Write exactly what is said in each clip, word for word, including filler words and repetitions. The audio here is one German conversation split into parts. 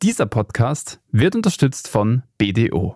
Dieser Podcast wird unterstützt von B D O.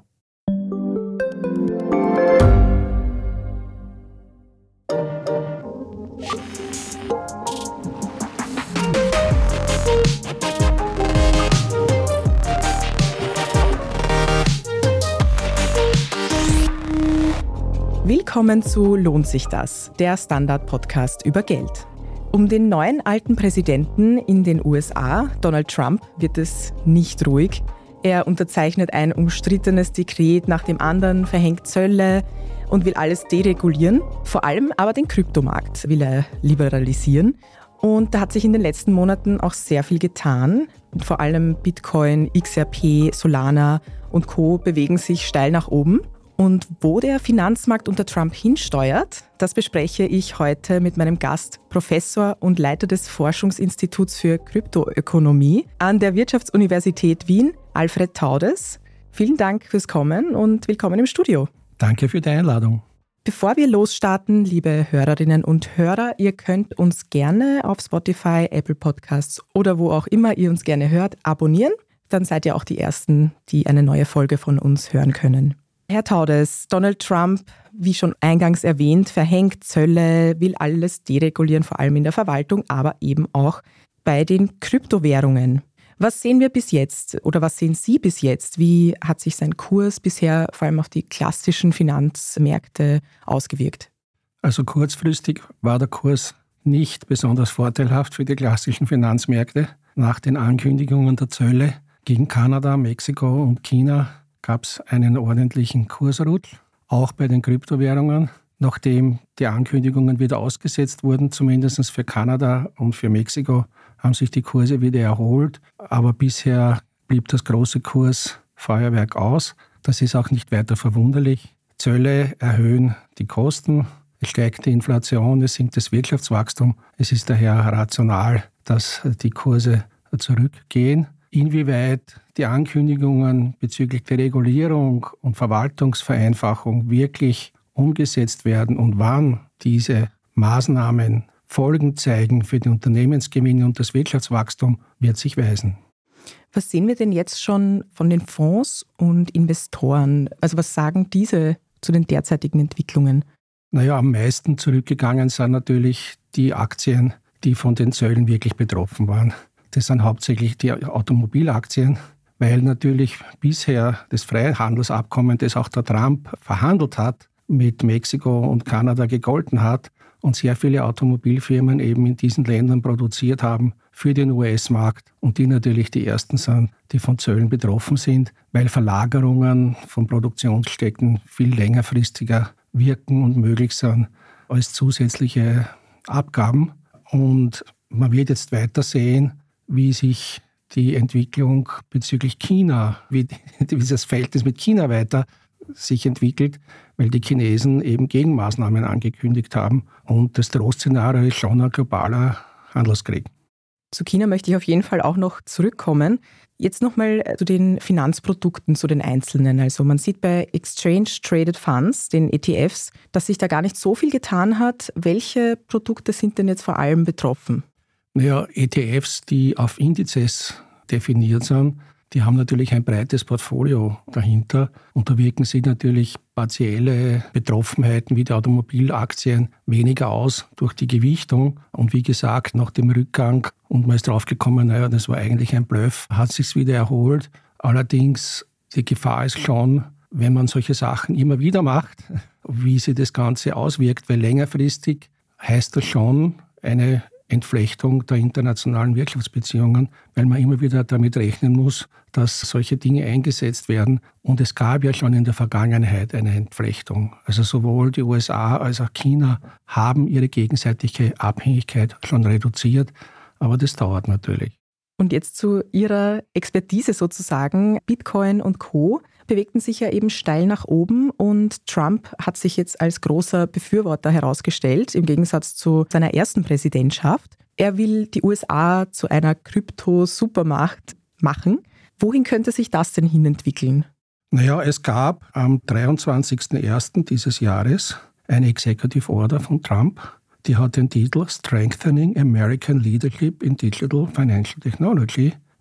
Willkommen zu Lohnt sich das?, der Standard-Podcast über Geld. Um den neuen alten Präsidenten in den U S A, Donald Trump, wird es nicht ruhig. Er unterzeichnet ein umstrittenes Dekret nach dem anderen, verhängt Zölle und will alles deregulieren. Vor allem aber den Kryptomarkt will er liberalisieren. Und da hat sich in den letzten Monaten auch sehr viel getan. Vor allem Bitcoin, X R P, Solana und Co. bewegen sich steil nach oben. Und wo der Finanzmarkt unter Trump hinsteuert, das bespreche ich heute mit meinem Gast, Professor und Leiter des Forschungsinstituts für Kryptoökonomie an der Wirtschaftsuniversität Wien, Alfred Taudes. Vielen Dank fürs Kommen und willkommen im Studio. Danke für die Einladung. Bevor wir losstarten, liebe Hörerinnen und Hörer, ihr könnt uns gerne auf Spotify, Apple Podcasts oder wo auch immer ihr uns gerne hört, abonnieren. Dann seid ihr auch die Ersten, die eine neue Folge von uns hören können. Herr Taudes, Donald Trump, wie schon eingangs erwähnt, verhängt Zölle, will alles deregulieren, vor allem in der Verwaltung, aber eben auch bei den Kryptowährungen. Was sehen wir bis jetzt oder was sehen Sie bis jetzt? Wie hat sich sein Kurs bisher vor allem auf die klassischen Finanzmärkte ausgewirkt? Also kurzfristig war der Kurs nicht besonders vorteilhaft für die klassischen Finanzmärkte. Nach den Ankündigungen der Zölle gegen Kanada, Mexiko und China gab es einen ordentlichen Kursrutsch, auch bei den Kryptowährungen. Nachdem die Ankündigungen wieder ausgesetzt wurden, zumindest für Kanada und für Mexiko, haben sich die Kurse wieder erholt. Aber bisher blieb das große Kursfeuerwerk aus. Das ist auch nicht weiter verwunderlich. Zölle erhöhen die Kosten, es steigt die Inflation, es sinkt das Wirtschaftswachstum. Es ist daher rational, dass die Kurse zurückgehen. Inwieweit die Ankündigungen bezüglich der Regulierung und Verwaltungsvereinfachung wirklich umgesetzt werden und wann diese Maßnahmen Folgen zeigen für die Unternehmensgewinne und das Wirtschaftswachstum, wird sich weisen. Was sehen wir denn jetzt schon von den Fonds und Investoren? Also was sagen diese zu den derzeitigen Entwicklungen? Naja, am meisten zurückgegangen sind natürlich die Aktien, die von den Zöllen wirklich betroffen waren. Das sind hauptsächlich die Automobilaktien, weil natürlich bisher das Freihandelsabkommen, das auch der Trump verhandelt hat, mit Mexiko und Kanada gegolten hat und sehr viele Automobilfirmen eben in diesen Ländern produziert haben für den U S-Markt und die natürlich die ersten sind, die von Zöllen betroffen sind, weil Verlagerungen von Produktionsstätten viel längerfristiger wirken und möglich sind als zusätzliche Abgaben. Und man wird jetzt weiter sehen, wie sich die Entwicklung bezüglich China, wie, wie das Verhältnis mit China weiter sich entwickelt, weil die Chinesen eben Gegenmaßnahmen angekündigt haben. Und das Drohszenario ist schon ein globaler Handelskrieg. Zu China möchte ich auf jeden Fall auch noch zurückkommen. Jetzt nochmal zu den Finanzprodukten, zu den einzelnen. Also man sieht bei Exchange Traded Funds, den E T Fs, dass sich da gar nicht so viel getan hat. Welche Produkte sind denn jetzt vor allem betroffen? Naja, E T Fs, die auf Indizes definiert sind, die haben natürlich ein breites Portfolio dahinter und da wirken sich natürlich partielle Betroffenheiten wie die Automobilaktien weniger aus durch die Gewichtung. Und wie gesagt, nach dem Rückgang und man ist drauf gekommen, naja, das war eigentlich ein Bluff, hat sich's wieder erholt. Allerdings, die Gefahr ist schon, wenn man solche Sachen immer wieder macht, wie sich das Ganze auswirkt, weil längerfristig heißt das schon eine Entflechtung der internationalen Wirtschaftsbeziehungen, weil man immer wieder damit rechnen muss, dass solche Dinge eingesetzt werden. Und es gab ja schon in der Vergangenheit eine Entflechtung. Also sowohl die U S A als auch China haben ihre gegenseitige Abhängigkeit schon reduziert, aber das dauert natürlich. Und jetzt zu Ihrer Expertise sozusagen. Bitcoin und Co. bewegten sich ja eben steil nach oben und Trump hat sich jetzt als großer Befürworter herausgestellt, im Gegensatz zu seiner ersten Präsidentschaft. Er will die U S A zu einer Krypto-Supermacht machen. Wohin könnte sich das denn hinentwickeln? Naja, es gab am dreiundzwanzigsten ersten dieses Jahres eine Executive Order von Trump, die hat den Titel Strengthening American Leadership in Digital Financial Technology. Und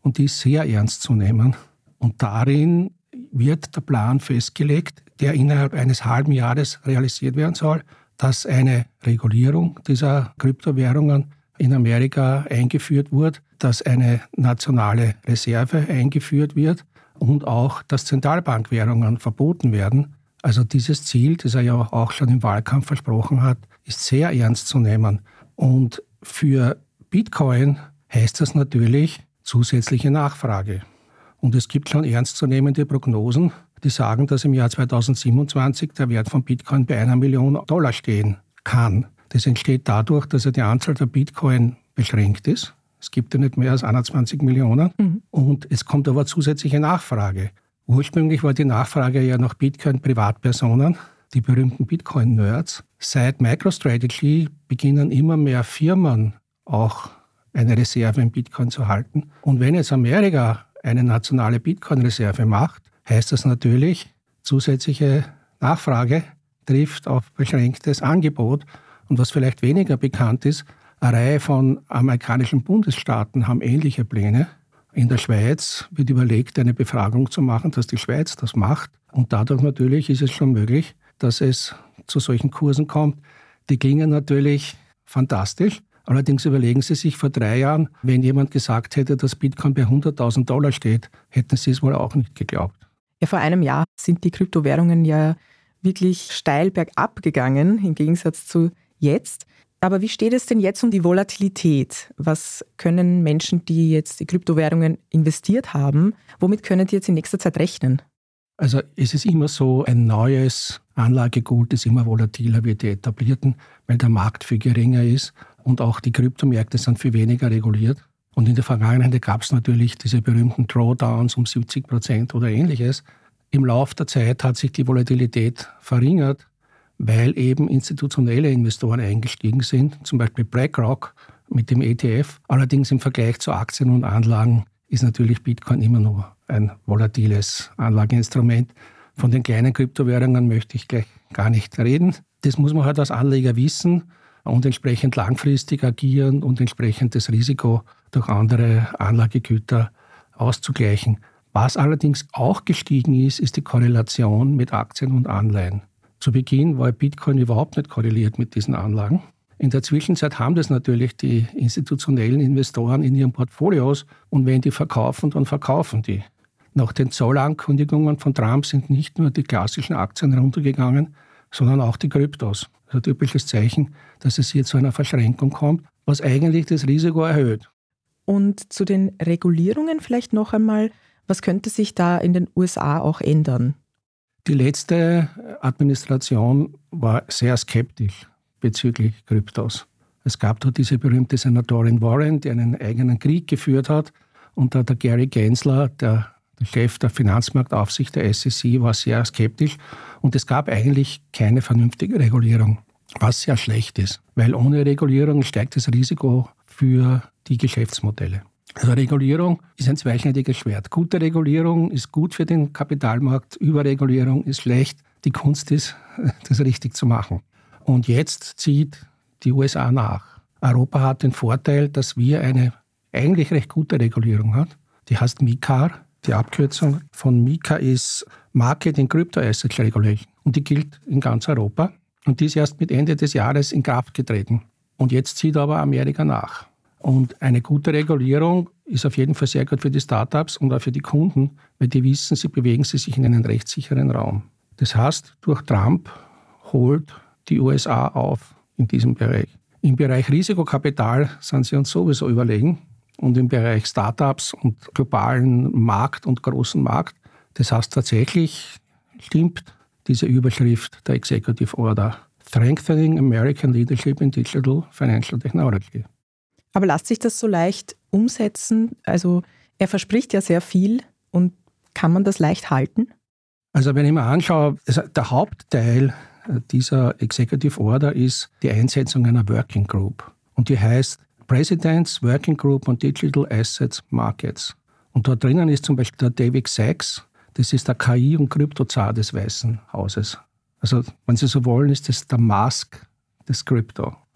und die ist sehr ernst zu nehmen. Und darin wird der Plan festgelegt, der innerhalb eines halben Jahres realisiert werden soll, dass eine Regulierung dieser Kryptowährungen in Amerika eingeführt wird, dass eine nationale Reserve eingeführt wird und auch, dass Zentralbankwährungen verboten werden. Also dieses Ziel, das er ja auch schon im Wahlkampf versprochen hat, ist sehr ernst zu nehmen. Und für Bitcoin heißt das natürlich zusätzliche Nachfrage. Und es gibt schon ernstzunehmende Prognosen, die sagen, dass im Jahr zweitausendsiebenundzwanzig der Wert von Bitcoin bei einer Million Dollar stehen kann. Das entsteht dadurch, dass ja die Anzahl der Bitcoin beschränkt ist. Es gibt ja nicht mehr als einundzwanzig Millionen. Mhm. Und es kommt aber zusätzliche Nachfrage. Ursprünglich war die Nachfrage ja nach Bitcoin-Privatpersonen, die berühmten Bitcoin-Nerds. Seit MicroStrategy beginnen immer mehr Firmen auch eine Reserve in Bitcoin zu halten. Und wenn jetzt Amerika eine nationale Bitcoin-Reserve macht, heißt das natürlich, zusätzliche Nachfrage trifft auf beschränktes Angebot. Und was vielleicht weniger bekannt ist, eine Reihe von amerikanischen Bundesstaaten haben ähnliche Pläne. In der Schweiz wird überlegt, eine Befragung zu machen, dass die Schweiz das macht. Und dadurch natürlich ist es schon möglich, dass es zu solchen Kursen kommt. Die klingen natürlich fantastisch. Allerdings überlegen Sie sich vor drei Jahren, wenn jemand gesagt hätte, dass Bitcoin bei hunderttausend Dollar steht, hätten Sie es wohl auch nicht geglaubt. Ja, vor einem Jahr sind die Kryptowährungen ja wirklich steil bergab gegangen, im Gegensatz zu jetzt. Aber wie steht es denn jetzt um die Volatilität? Was können Menschen, die jetzt die Kryptowährungen investiert haben, womit können die jetzt in nächster Zeit rechnen? Also es ist immer so, ein neues Anlagegut ist immer volatiler wie die etablierten, weil der Markt viel geringer ist und auch die Kryptomärkte sind viel weniger reguliert. Und in der Vergangenheit gab es natürlich diese berühmten Drawdowns um siebzig Prozent oder ähnliches. Im Laufe der Zeit hat sich die Volatilität verringert, weil eben institutionelle Investoren eingestiegen sind, zum Beispiel BlackRock mit dem E T F. Allerdings im Vergleich zu Aktien und Anlagen ist natürlich Bitcoin immer noch ein volatiles Anlageinstrument. Von den kleinen Kryptowährungen möchte ich gleich gar nicht reden. Das muss man halt als Anleger wissen und entsprechend langfristig agieren und entsprechend das Risiko durch andere Anlagegüter auszugleichen. Was allerdings auch gestiegen ist, ist die Korrelation mit Aktien und Anleihen. Zu Beginn war Bitcoin überhaupt nicht korreliert mit diesen Anlagen. In der Zwischenzeit haben das natürlich die institutionellen Investoren in ihren Portfolios und wenn die verkaufen, dann verkaufen die. Nach den Zollankündigungen von Trump sind nicht nur die klassischen Aktien runtergegangen, sondern auch die Kryptos. Das ist ein typisches Zeichen, dass es hier zu einer Verschränkung kommt, was eigentlich das Risiko erhöht. Und zu den Regulierungen vielleicht noch einmal, was könnte sich da in den U S A auch ändern? Die letzte Administration war sehr skeptisch bezüglich Kryptos. Es gab dort diese berühmte Senatorin Warren, die einen eigenen Krieg geführt hat. Und da der Gary Gensler, der, der Chef der Finanzmarktaufsicht der S E C, war sehr skeptisch. Und es gab eigentlich keine vernünftige Regulierung, was sehr schlecht ist. Weil ohne Regulierung steigt das Risiko für die Geschäftsmodelle. Also Regulierung ist ein zweischneidiges Schwert. Gute Regulierung ist gut für den Kapitalmarkt, Überregulierung ist schlecht. Die Kunst ist, das richtig zu machen. Und jetzt zieht die U S A nach. Europa hat den Vorteil, dass wir eine eigentlich recht gute Regulierung haben. Die heißt MiCAR. Die Abkürzung von MiCA ist Market in Crypto Assets Regulation. Und die gilt in ganz Europa. Und die ist erst mit Ende des Jahres in Kraft getreten. Und jetzt zieht aber Amerika nach. Und eine gute Regulierung ist auf jeden Fall sehr gut für die Startups und auch für die Kunden, weil die wissen, sie bewegen sich in einen rechtssicheren Raum. Das heißt, durch Trump holt die U S A auf in diesem Bereich. Im Bereich Risikokapital sind sie uns sowieso überlegen und im Bereich Startups und globalen Markt und großen Markt. Das heißt tatsächlich stimmt diese Überschrift der Executive Order. Strengthening American Leadership in Digital Financial Technology. Aber lässt sich das so leicht umsetzen? Also er verspricht ja sehr viel und kann man das leicht halten? Also wenn ich mir anschaue, also der Hauptteil dieser Executive Order ist die Einsetzung einer Working Group. Und die heißt President's Working Group on Digital Assets Markets. Und dort drinnen ist zum Beispiel der David Sachs, das ist der K I- und Kryptozar des Weißen Hauses. Also wenn Sie so wollen, ist das der Musk des Krypto.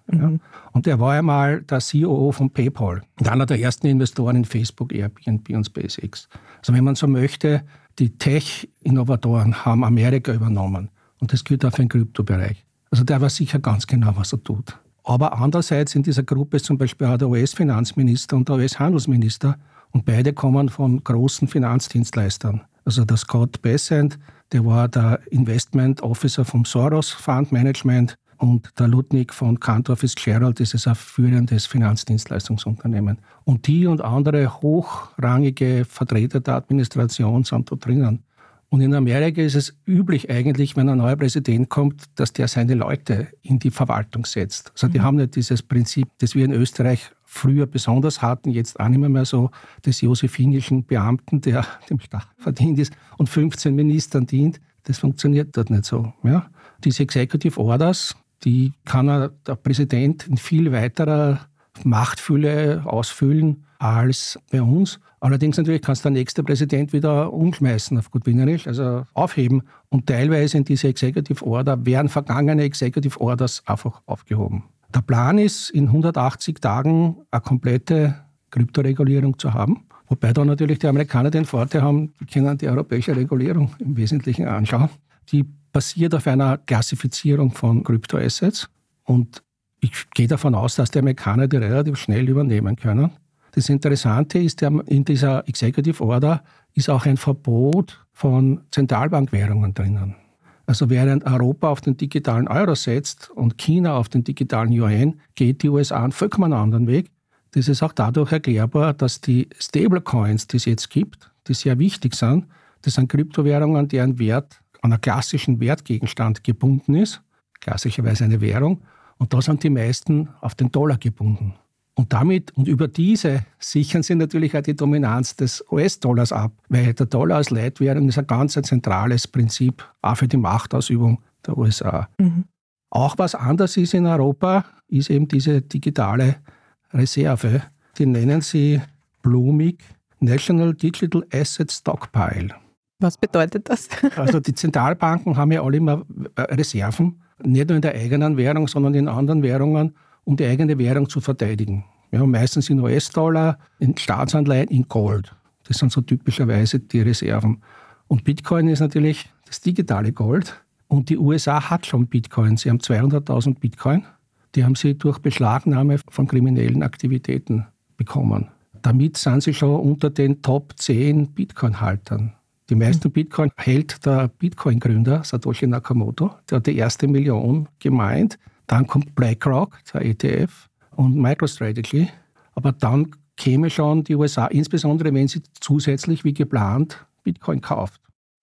Mhm. Ja. Und er war einmal der C E O von PayPal und einer der ersten Investoren in Facebook, Airbnb und SpaceX. Also wenn man so möchte, die Tech-Innovatoren haben Amerika übernommen. Und das gilt auch für den Kryptobereich. Also der weiß sicher ganz genau, was er tut. Aber andererseits in dieser Gruppe ist zum Beispiel auch der U S-Finanzminister und der U S-Handelsminister. Und beide kommen von großen Finanzdienstleistern. Also der Scott Bessent, der war der Investment Officer vom Soros Fund Management. Und der Lutnick von Cantor Fitzgerald, das ist ein führendes Finanzdienstleistungsunternehmen. Und die und andere hochrangige Vertreter der Administration sind da drinnen. Und in Amerika ist es üblich eigentlich, wenn ein neuer Präsident kommt, dass der seine Leute in die Verwaltung setzt. Also die mhm. haben nicht dieses Prinzip, das wir in Österreich früher besonders hatten, jetzt auch nicht mehr so, des josephinischen Beamten, der dem Staat verdient ist und fünfzehn Ministern dient. Das funktioniert dort nicht so. Ja? Diese Executive Orders, die kann der Präsident in viel weiterer Machtfülle ausfüllen als bei uns. Allerdings natürlich kannst du der nächste Präsident wieder umschmeißen, auf gut Wienerisch, also aufheben. Und teilweise in diese Executive Order werden vergangene Executive Orders einfach aufgehoben. Der Plan ist, in hundertachtzig Tagen eine komplette Kryptoregulierung zu haben. Wobei da natürlich die Amerikaner den Vorteil haben, die können die europäische Regulierung im Wesentlichen anschauen. Die basiert auf einer Klassifizierung von Kryptoassets. Und ich gehe davon aus, dass die Amerikaner die relativ schnell übernehmen können. Das Interessante ist, in dieser Executive Order ist auch ein Verbot von Zentralbankwährungen drinnen. Also während Europa auf den digitalen Euro setzt und China auf den digitalen Yuan, geht die U S A einen vollkommen anderen Weg. Das ist auch dadurch erklärbar, dass die Stablecoins, die es jetzt gibt, die sehr wichtig sind, das sind Kryptowährungen, deren Wert an einen klassischen Wertgegenstand gebunden ist, klassischerweise eine Währung, und da sind die meisten auf den Dollar gebunden. Und damit und über diese sichern sie natürlich auch die Dominanz des U S-Dollars ab, weil der Dollar als Leitwährung ist ein ganz ein zentrales Prinzip, auch für die Machtausübung der U S A. Mhm. Auch was anders ist in Europa, ist eben diese digitale Reserve. Die nennen sie blumig National Digital Asset Stockpile. Was bedeutet das? Also die Zentralbanken haben ja alle immer Reserven, nicht nur in der eigenen Währung, sondern in anderen Währungen, um die eigene Währung zu verteidigen. Ja, meistens in U S-Dollar, in Staatsanleihen, in Gold. Das sind so typischerweise die Reserven. Und Bitcoin ist natürlich das digitale Gold. Und die U S A hat schon Bitcoin. Sie haben zweihunderttausend Bitcoin. Die haben sie durch Beschlagnahme von kriminellen Aktivitäten bekommen. Damit sind sie schon unter den Top zehn Bitcoin-Haltern. Die meisten Bitcoin hält der Bitcoin-Gründer Satoshi Nakamoto. Der hat die erste Million gemeint. Dann kommt BlackRock, der E T F, und MicroStrategy. Aber dann käme schon die U S A, insbesondere wenn sie zusätzlich wie geplant Bitcoin kauft.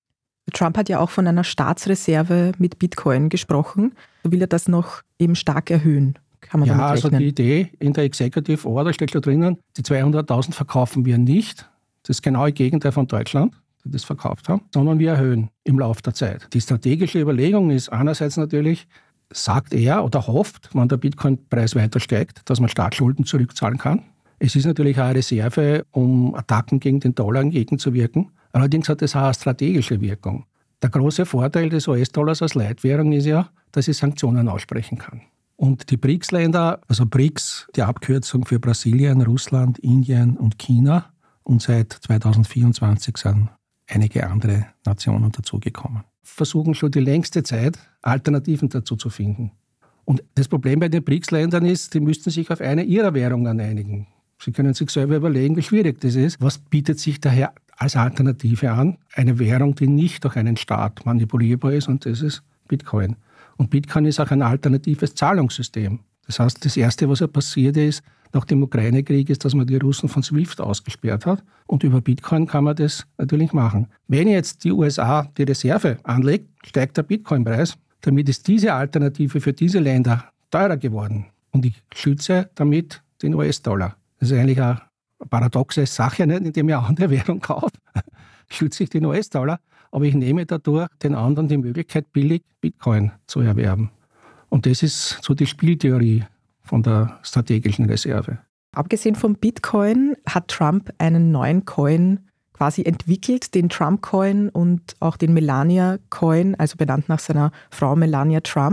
Trump hat ja auch von einer Staatsreserve mit Bitcoin gesprochen. So will er das noch eben stark erhöhen. Kann man ja, damit rechnen? Also die Idee in der Executive Order steht schon drinnen, die zweihunderttausend verkaufen wir nicht. Das ist genaue Gegenteil von Deutschland, die das verkauft haben, sondern wir erhöhen im Laufe der Zeit. Die strategische Überlegung ist einerseits natürlich, sagt er oder hofft, wenn der Bitcoin-Preis weiter steigt, dass man Staatsschulden zurückzahlen kann. Es ist natürlich auch eine Reserve, um Attacken gegen den Dollar entgegenzuwirken. Allerdings hat es auch eine strategische Wirkung. Der große Vorteil des U S-Dollars als Leitwährung ist ja, dass es Sanktionen aussprechen kann. Und die B R I C S-Länder, also B R I C S, die Abkürzung für Brasilien, Russland, Indien und China, und seit zweitausendvierundzwanzig sind einige andere Nationen dazugekommen, versuchen schon die längste Zeit, Alternativen dazu zu finden. Und das Problem bei den B R I C S-Ländern ist, die müssten sich auf eine ihrer Währungen einigen. Sie können sich selber überlegen, wie schwierig das ist. Was bietet sich daher als Alternative an? Eine Währung, die nicht durch einen Staat manipulierbar ist, und das ist Bitcoin. Und Bitcoin ist auch ein alternatives Zahlungssystem. Das heißt, das Erste, was ja passiert ist nach dem Ukraine-Krieg, ist, dass man die Russen von SWIFT ausgesperrt hat. Und über Bitcoin kann man das natürlich machen. Wenn jetzt die U S A die Reserve anlegt, steigt der Bitcoin-Preis. Damit ist diese Alternative für diese Länder teurer geworden. Und ich schütze damit den U S-Dollar. Das ist eigentlich eine paradoxe Sache, nicht? Indem ich eine andere Währung kaufe, schütze ich den U S-Dollar. Aber ich nehme dadurch den anderen die Möglichkeit, billig Bitcoin zu erwerben. Und das ist so die Spieltheorie von der strategischen Reserve. Abgesehen vom Bitcoin hat Trump einen neuen Coin quasi entwickelt, den Trump-Coin und auch den Melania-Coin, also benannt nach seiner Frau Melania Trump.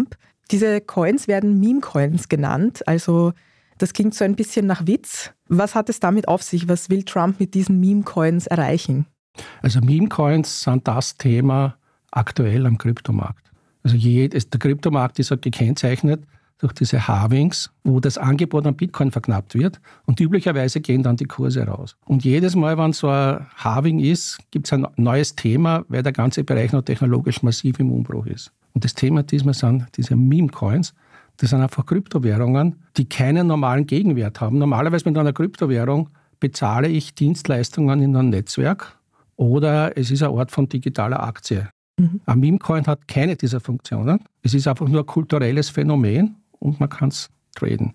Diese Coins werden Meme-Coins genannt, also das klingt so ein bisschen nach Witz. Was hat es damit auf sich? Was will Trump mit diesen Meme-Coins erreichen? Also Meme-Coins sind das Thema aktuell am Kryptomarkt. Also je, der Kryptomarkt ist halt gekennzeichnet durch diese Halvings, wo das Angebot an Bitcoin verknappt wird und üblicherweise gehen dann die Kurse raus. Und jedes Mal, wenn so ein Halving ist, gibt es ein neues Thema, weil der ganze Bereich noch technologisch massiv im Umbruch ist. Und das Thema diesmal sind diese Meme-Coins. Das sind einfach Kryptowährungen, die keinen normalen Gegenwert haben. Normalerweise mit einer Kryptowährung bezahle ich Dienstleistungen in einem Netzwerk oder es ist eine Art von digitaler Aktie. Mhm. Ein Meme-Coin hat keine dieser Funktionen. Es ist einfach nur ein kulturelles Phänomen und man kann es traden.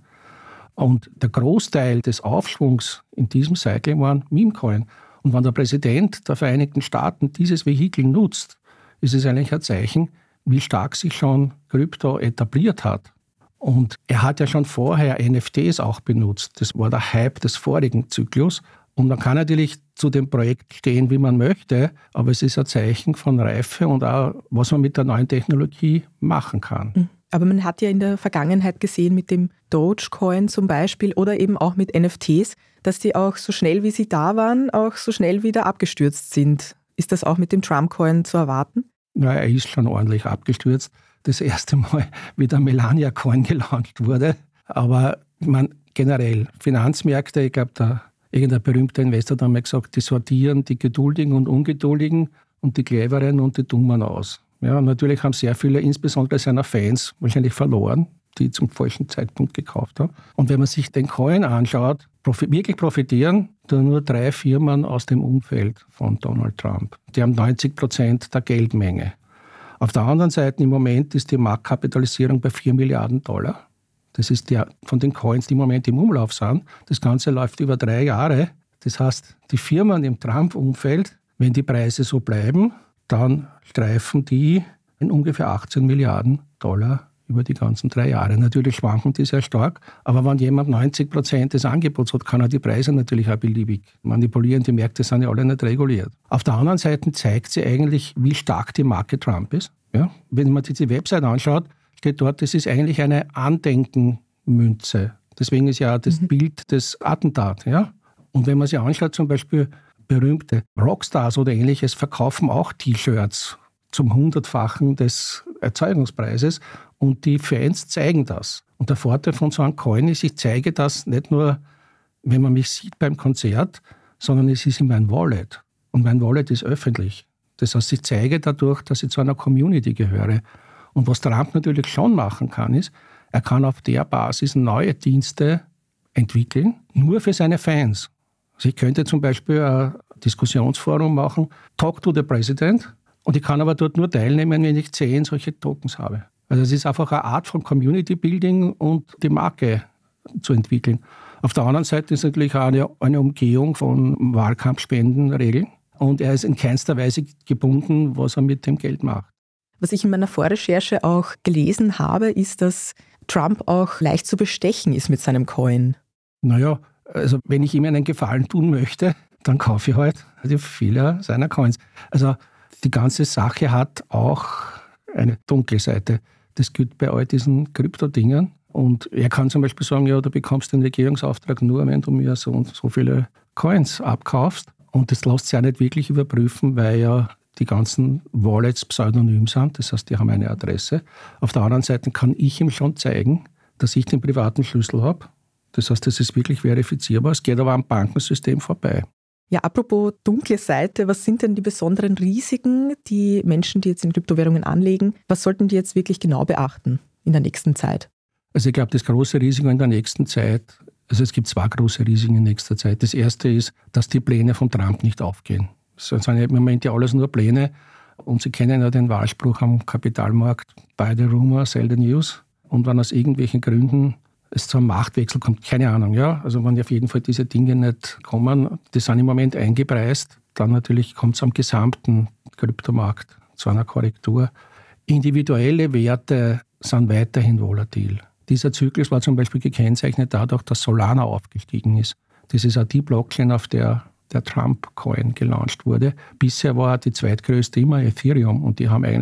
Und der Großteil des Aufschwungs in diesem Cycle waren Meme-Coin. Und wenn der Präsident der Vereinigten Staaten dieses Vehikel nutzt, ist es eigentlich ein Zeichen, wie stark sich schon Krypto etabliert hat. Und er hat ja schon vorher N F Ts auch benutzt. Das war der Hype des vorigen Zyklus. Und man kann natürlich zu dem Projekt stehen, wie man möchte, aber es ist ein Zeichen von Reife und auch, was man mit der neuen Technologie machen kann. Aber man hat ja in der Vergangenheit gesehen mit dem Dogecoin zum Beispiel oder eben auch mit N F Ts, dass die auch so schnell, wie sie da waren, auch so schnell wieder abgestürzt sind. Ist das auch mit dem Trump-Coin zu erwarten? Ja, er ist schon ordentlich abgestürzt. Das erste Mal, wie der Melania-Coin gelauncht wurde. Aber ich meine, generell, Finanzmärkte, ich glaube, da irgendein berühmter Investor hat einmal gesagt, die sortieren die Geduldigen und Ungeduldigen und die Cleveren und die Dummen aus. Ja, natürlich haben sehr viele, insbesondere seiner Fans, wahrscheinlich verloren, die zum falschen Zeitpunkt gekauft haben. Und wenn man sich den Coin anschaut, profi- wirklich profitieren da nur drei Firmen aus dem Umfeld von Donald Trump. Die haben neunzig Prozent der Geldmenge. Auf der anderen Seite im Moment ist die Marktkapitalisierung bei vier Milliarden Dollar. Das ist der von den Coins, die im Moment im Umlauf sind. Das Ganze läuft über drei Jahre. Das heißt, die Firmen im Trump-Umfeld, wenn die Preise so bleiben, dann streifen die in ungefähr achtzehn Milliarden Dollar über die ganzen drei Jahre. Natürlich schwanken die sehr stark, aber wenn jemand neunzig Prozent des Angebots hat, kann er die Preise natürlich auch beliebig manipulieren. Die Märkte sind ja alle nicht reguliert. Auf der anderen Seite zeigt sie eigentlich, wie stark die Marke Trump ist. Ja? Wenn man sich die Website anschaut, steht dort, das ist eigentlich eine Andenkenmünze. Deswegen ist ja das mhm. Bild des Attentats. Ja? Und wenn man sich anschaut, zum Beispiel berühmte Rockstars oder Ähnliches verkaufen auch T-Shirts zum Hundertfachen des Erzeugungspreises und die Fans zeigen das. Und der Vorteil von so einem Coin ist, ich zeige das nicht nur, wenn man mich sieht beim Konzert, sondern es ist in meinem Wallet. Und mein Wallet ist öffentlich. Das heißt, ich zeige dadurch, dass ich zu einer Community gehöre. Und was Trump natürlich schon machen kann, ist, er kann auf der Basis neue Dienste entwickeln, nur für seine Fans. Also ich könnte zum Beispiel ein Diskussionsforum machen, Talk to the President, und ich kann aber dort nur teilnehmen, wenn ich zehn solche Tokens habe. Also es ist einfach eine Art von Community Building und die Marke zu entwickeln. Auf der anderen Seite ist natürlich auch eine, eine Umgehung von Wahlkampfspendenregeln und er ist in keinster Weise gebunden, was er mit dem Geld macht. Was ich in meiner Vorrecherche auch gelesen habe, ist, dass Trump auch leicht zu bestechen ist mit seinem Coin. Naja, also wenn ich ihm einen Gefallen tun möchte, dann kaufe ich halt viele seiner Coins. Also die ganze Sache hat auch eine dunkle Seite. Das gilt bei all diesen Kryptodingen. Und er kann zum Beispiel sagen, ja, du bekommst den Regierungsauftrag nur, wenn du mir so und so viele Coins abkaufst. Und das lässt sich ja nicht wirklich überprüfen, weil ja die ganzen Wallets pseudonym sind. Das heißt, die haben eine Adresse. Auf der anderen Seite kann ich ihm schon zeigen, dass ich den privaten Schlüssel habe. Das heißt, das ist wirklich verifizierbar. Es geht aber am Bankensystem vorbei. Ja, apropos dunkle Seite, was sind denn die besonderen Risiken, die Menschen, die jetzt in Kryptowährungen anlegen, was sollten die jetzt wirklich genau beachten in der nächsten Zeit? Also ich glaube, das große Risiko in der nächsten Zeit, also es gibt zwei große Risiken in nächster Zeit. Das erste ist, dass die Pläne von Trump nicht aufgehen. Das sind im Moment ja alles nur Pläne und Sie kennen ja den Wahlspruch am Kapitalmarkt, buy the rumor, sell the news. Und wenn aus irgendwelchen Gründen es zu einem Machtwechsel kommt, keine Ahnung, ja. Also wenn auf jeden Fall diese Dinge nicht kommen, die sind im Moment eingepreist, dann natürlich kommt es am gesamten Kryptomarkt zu einer Korrektur. Individuelle Werte sind weiterhin volatil. Dieser Zyklus war zum Beispiel gekennzeichnet dadurch, dass Solana aufgestiegen ist. Das ist auch die Blockchain, auf der der Trump-Coin gelauncht wurde. Bisher war die zweitgrößte immer Ethereum und die haben eigentlich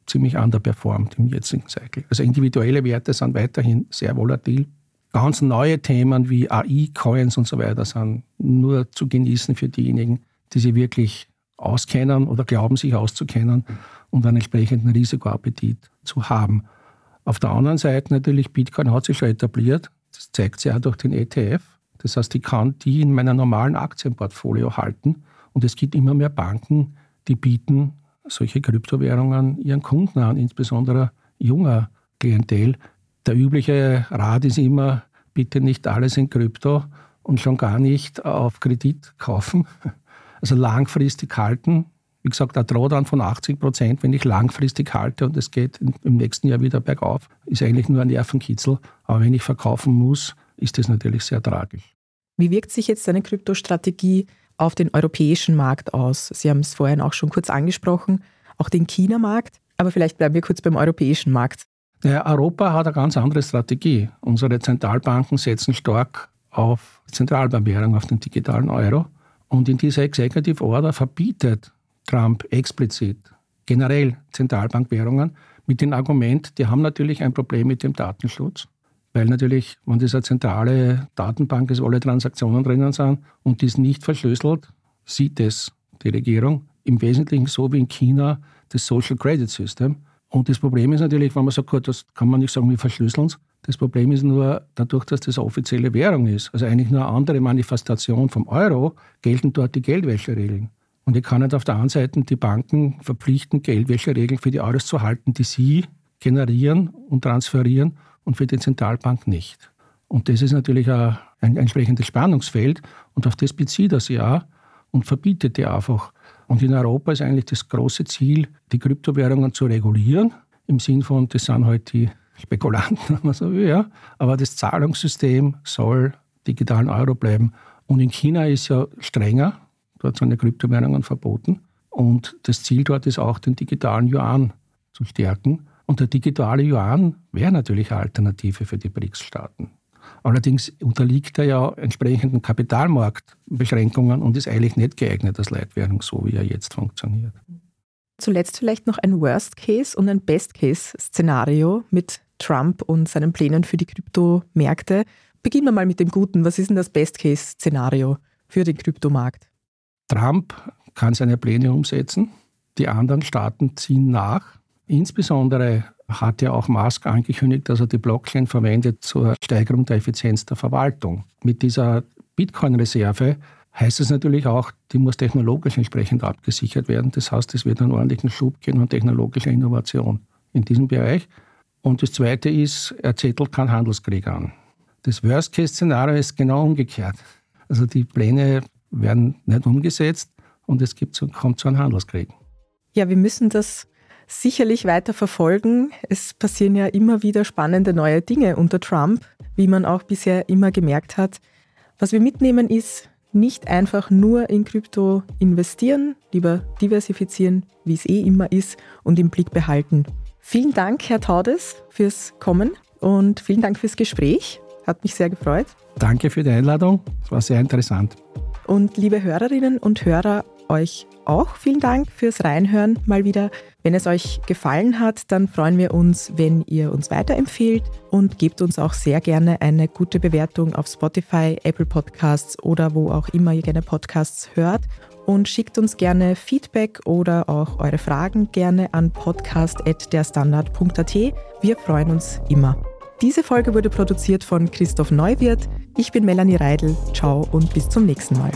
ziemlich underperformed im jetzigen Cycle. Also individuelle Werte sind weiterhin sehr volatil. Ganz neue Themen wie A I-Coins und so weiter sind nur zu genießen für diejenigen, die sich wirklich auskennen oder glauben, sich auszukennen und einen entsprechenden Risikoappetit zu haben. Auf der anderen Seite natürlich, Bitcoin hat sich schon etabliert. Das zeigt sich auch durch den E T F. Das heißt, ich kann die in meinem normalen Aktienportfolio halten. Und es gibt immer mehr Banken, die bieten solche Kryptowährungen ihren Kunden an, insbesondere junger Klientel. Der übliche Rat ist immer, bitte nicht alles in Krypto und schon gar nicht auf Kredit kaufen. Also langfristig halten. Wie gesagt, der Drawdown von achtzig Prozent, wenn ich langfristig halte und es geht im nächsten Jahr wieder bergauf, ist eigentlich nur ein Nervenkitzel. Aber wenn ich verkaufen muss, ist das natürlich sehr tragisch. Wie wirkt sich jetzt eine Kryptostrategie auf den europäischen Markt aus? Sie haben es vorhin auch schon kurz angesprochen, auch den China-Markt. Aber vielleicht bleiben wir kurz beim europäischen Markt. Ja, Europa hat eine ganz andere Strategie. Unsere Zentralbanken setzen stark auf Zentralbankwährung, auf den digitalen Euro. Und in dieser Executive Order verbietet Trump explizit generell Zentralbankwährungen mit dem Argument, die haben natürlich ein Problem mit dem Datenschutz, weil natürlich, wenn das eine zentrale Datenbank ist, wo alle Transaktionen drinnen sind und die ist nicht verschlüsselt, sieht es die Regierung im Wesentlichen so wie in China das Social Credit System. Und das Problem ist natürlich, wenn man sagt, gut, das kann man nicht sagen, wir verschlüsseln es. Das Problem ist nur, dadurch, dass das eine offizielle Währung ist, also eigentlich nur eine andere Manifestation vom Euro, gelten dort die Geldwäscheregeln. Und ich kann nicht auf der einen Seite die Banken verpflichten, Geldwäscheregeln für die Euros zu halten, die sie generieren und transferieren und für die Zentralbank nicht. Und das ist natürlich ein, ein entsprechendes Spannungsfeld und auf das bezieht er sich auch und verbietet die einfach. Und in Europa ist eigentlich das große Ziel, die Kryptowährungen zu regulieren, im Sinn von, das sind halt die Spekulanten, wenn man so will, ja. Aber das Zahlungssystem soll digitalen Euro bleiben. Und in China ist ja strenger, dort sind die Kryptowährungen verboten. Und das Ziel dort ist auch, den digitalen Yuan zu stärken. Und der digitale Yuan wäre natürlich eine Alternative für die B R I C S-Staaten. Allerdings unterliegt er ja entsprechenden Kapitalmarktbeschränkungen und ist eigentlich nicht geeignet als Leitwährung, so wie er jetzt funktioniert. Zuletzt vielleicht noch ein Worst-Case- und ein Best-Case-Szenario mit Trump und seinen Plänen für die Kryptomärkte. Beginnen wir mal mit dem Guten. Was ist denn das Best-Case-Szenario für den Kryptomarkt? Trump kann seine Pläne umsetzen. Die anderen Staaten ziehen nach. Insbesondere hat ja auch Musk angekündigt, dass er die Blockchain verwendet zur Steigerung der Effizienz der Verwaltung. Mit dieser Bitcoin-Reserve heißt es natürlich auch, die muss technologisch entsprechend abgesichert werden. Das heißt, es wird einen ordentlichen Schub geben an technologischer Innovation in diesem Bereich. Und das Zweite ist, er zettelt keinen Handelskrieg an. Das Worst-Case-Szenario ist genau umgekehrt. Also die Pläne werden nicht umgesetzt und es gibt, kommt zu einem Handelskrieg. Ja, wir müssen das sicherlich weiter verfolgen. Es passieren ja immer wieder spannende neue Dinge unter Trump, wie man auch bisher immer gemerkt hat. Was wir mitnehmen ist, nicht einfach nur in Krypto investieren, lieber diversifizieren, wie es eh immer ist, und im Blick behalten. Vielen Dank, Herr Taudes, fürs Kommen und vielen Dank fürs Gespräch. Hat mich sehr gefreut. Danke für die Einladung. Es war sehr interessant. Und liebe Hörerinnen und Hörer, euch auch vielen Dank fürs Reinhören mal wieder. Wenn es euch gefallen hat, dann freuen wir uns, wenn ihr uns weiterempfehlt und gebt uns auch sehr gerne eine gute Bewertung auf Spotify, Apple Podcasts oder wo auch immer ihr gerne Podcasts hört. Und schickt uns gerne Feedback oder auch eure Fragen gerne an podcast at derstandard punkt a t. Wir freuen uns immer. Diese Folge wurde produziert von Christoph Neuwirth. Ich bin Melanie Reidl. Ciao und bis zum nächsten Mal.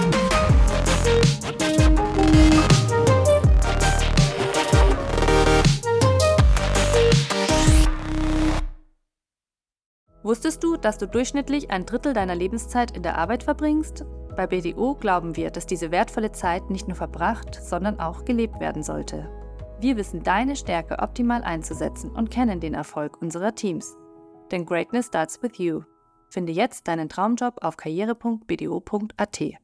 Wusstest du, dass du durchschnittlich ein Drittel deiner Lebenszeit in der Arbeit verbringst? Bei B D O glauben wir, dass diese wertvolle Zeit nicht nur verbracht, sondern auch gelebt werden sollte. Wir wissen deine Stärke optimal einzusetzen und kennen den Erfolg unserer Teams. Denn Greatness starts with you. Finde jetzt deinen Traumjob auf karriere punkt b d o punkt a t.